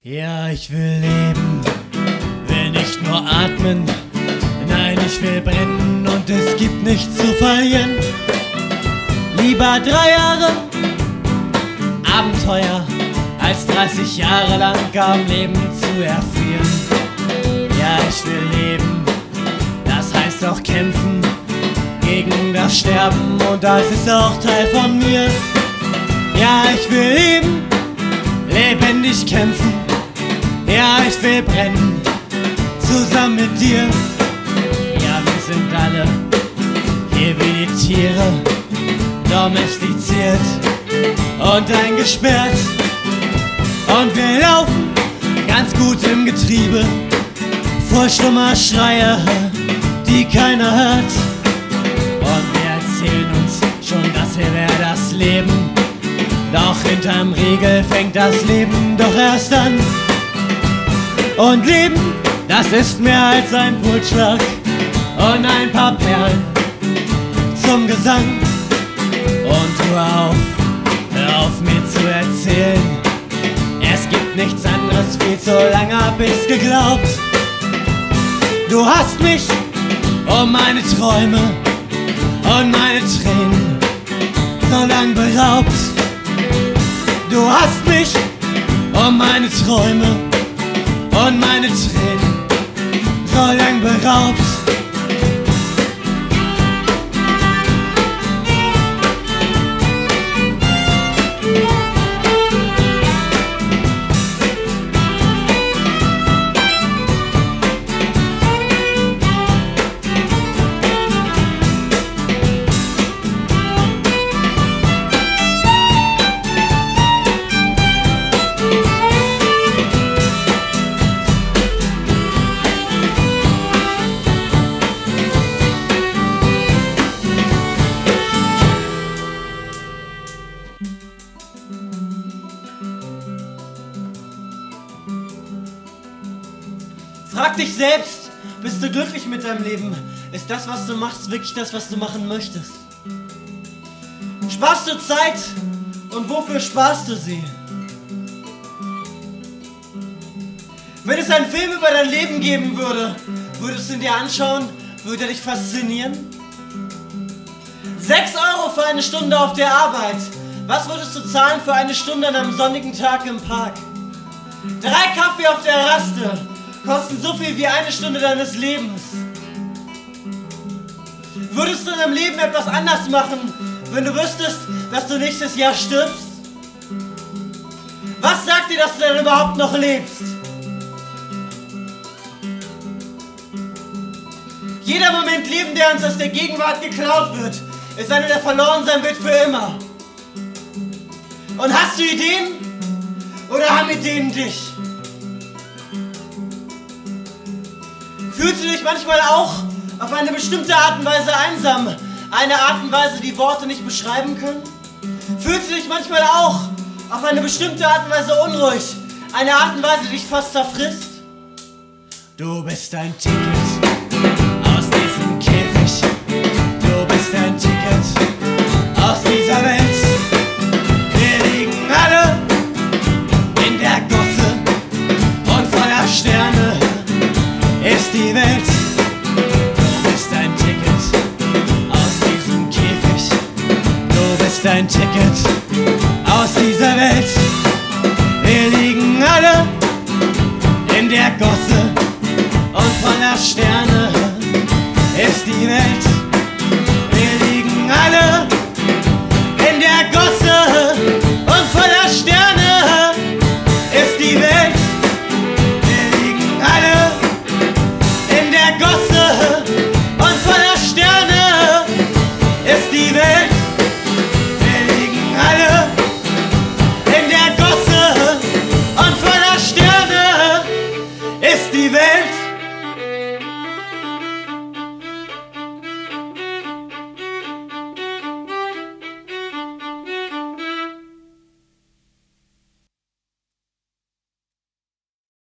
Ja, ich will leben, will nicht nur atmen, nein, ich will brennen und es gibt nichts zu verlieren. Lieber 3 Jahre Abenteuer, als 30 Jahre lang am Leben zu erfrieren. Ja, ich will leben, das heißt auch kämpfen gegen das Sterben und das ist auch Teil von mir. Ja, ich will leben, lebendig kämpfen. Ja, ich will brennen, zusammen mit dir. Ja, wir sind alle hier wie die Tiere, domestiziert und eingesperrt. Und wir laufen ganz gut im Getriebe, voll stummer Schreie, die keiner hört. Und wir erzählen uns schon, das hier wäre das Leben. Doch hinterm Riegel fängt das Leben doch erst an. Und Leben, das ist mehr als ein Pulsschlag und ein paar Perlen zum Gesang. Und hör auf mir zu erzählen, es gibt nichts anderes, viel zu lange hab ich's geglaubt. Du hast mich um meine Träume und meine Tränen so lang beraubt. Du hast mich um meine Träume und meine Tränen so lang beraubt. Frag dich selbst, bist du glücklich mit deinem Leben? Ist das, was du machst, wirklich das, was du machen möchtest? Sparst du Zeit und wofür sparst du sie? Wenn es einen Film über dein Leben geben würde, würdest du ihn dir anschauen? Würde er dich faszinieren? 6 € für eine Stunde auf der Arbeit. Was würdest du zahlen für eine Stunde an einem sonnigen Tag im Park? 3 Kaffee auf der Raste kosten so viel wie eine Stunde deines Lebens. Würdest du in deinem Leben etwas anders machen, wenn du wüsstest, dass du nächstes Jahr stirbst? Was sagt dir, dass du denn überhaupt noch lebst? Jeder Moment Leben, der uns aus der Gegenwart geklaut wird, ist einer, der verloren sein wird für immer. Und hast du Ideen? Oder haben Ideen dich? Fühlst du dich manchmal auch auf eine bestimmte Art und Weise einsam? Eine Art und Weise, die Worte nicht beschreiben können? Fühlst du dich manchmal auch auf eine bestimmte Art und Weise unruhig? Eine Art und Weise, die dich fast zerfrisst? Du bist ein Ticket aus diesem Käfig. Du bist ein Ticket aus dieser Welt. Wir liegen alle in der Gosse und voller Sterne ist die Welt. Du bist ein Ticket aus diesem Käfig. Du bist ein Ticket aus dieser Welt. Wir liegen alle in der Gosse und voller Sterne ist die Welt.